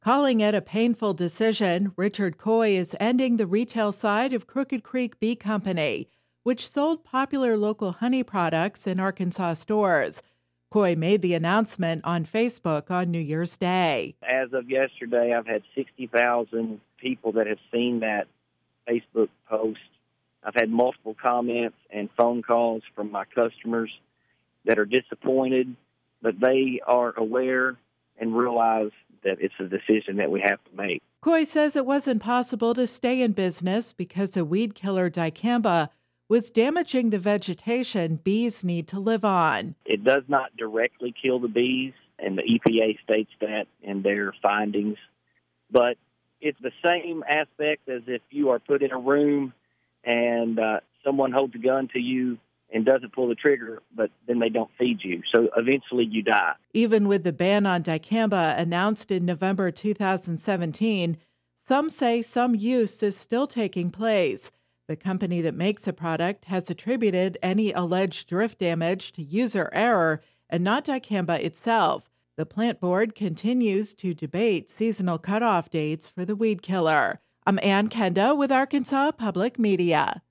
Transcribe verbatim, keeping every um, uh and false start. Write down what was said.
Calling it a painful decision, Richard Coy is ending the retail side of Crooked Creek Bee Company, which sold popular local honey products in Arkansas stores. Coy made the announcement on Facebook on New Year's Day. As of yesterday, I've had sixty thousand people that have seen that Facebook post. I've had multiple comments and phone calls from my customers that are disappointed, but they are aware and realize that it's a decision that we have to make. Coy says it wasn't possible to stay in business because the weed killer dicamba was damaging the vegetation bees need to live on. It does not directly kill the bees, and the E P A states that in their findings, but it's the same aspect as if you are put in a room and uh, someone holds a gun to you and doesn't pull the trigger, but then they don't feed you. So eventually you die. Even with the ban on dicamba announced in November two thousand seventeen, some say some use is still taking place. The company that makes the product has attributed any alleged drift damage to user error and not dicamba itself. The plant board continues to debate seasonal cutoff dates for the weed killer. I'm Ann Kenda with Arkansas Public Media.